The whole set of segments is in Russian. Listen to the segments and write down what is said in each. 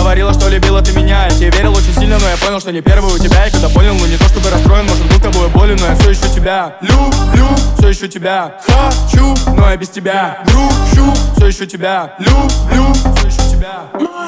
говорила, что любила ты меня. Я тебе верил очень сильно, но я понял, что не первый у тебя. И когда понял, ну не то чтобы расстроен, может был тобой болен, но я все еще тебя люблю, все еще тебя хочу, но я без тебя грущу. Все еще тебя люблю, все еще тебя.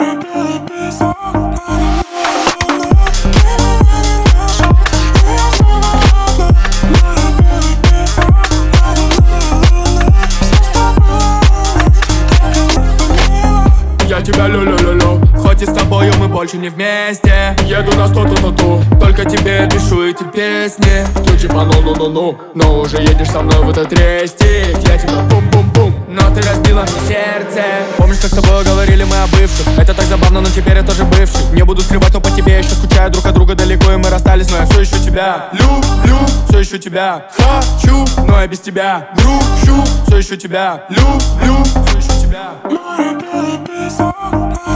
Я тебя люблю, хоть и с тобою мы больше не вместе. Еду на 100-ту, только тебе пишу эти песни. Ты типа ну-ну-ну-ну, но уже едешь со мной в этот рейстик. Я тебя бум-бум-бум, но ты разбила мне сердце. Помнишь, как с тобой говорили мы о бывших? Это так забавно, но теперь я тоже бывший. Не буду скрывать, но по тебе я еще скучаю. Друг от друга далеко, и мы расстались, но я все еще тебя люблю, все еще тебя хочу, но я без тебя грущу. Все еще тебя люблю, все еще тебя. Море белый песок.